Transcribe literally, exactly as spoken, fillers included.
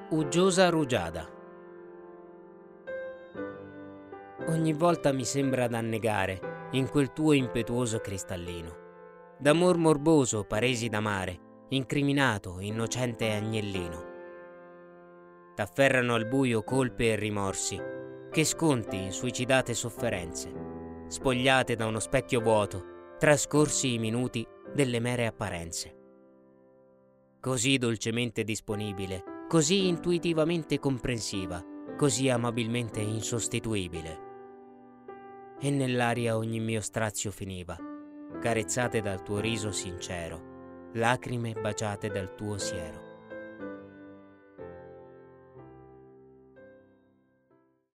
Uggiosa rugiada. Ogni volta mi sembra d'annegare in quel tuo impetuoso cristallino, d'amor morboso paresi d'amare, incriminato, innocente agnellino. T'afferrano al buio colpe e rimorsi, che sconti in suicidate sofferenze, spogliate da uno specchio vuoto, trascorsi i minuti delle mere apparenze. Così dolcemente disponibile, così intuitivamente comprensiva, così amabilmente insostituibile. E nell'aria ogni mio strazio finiva, carezzate dal tuo riso sincero, lacrime baciate dal tuo siero.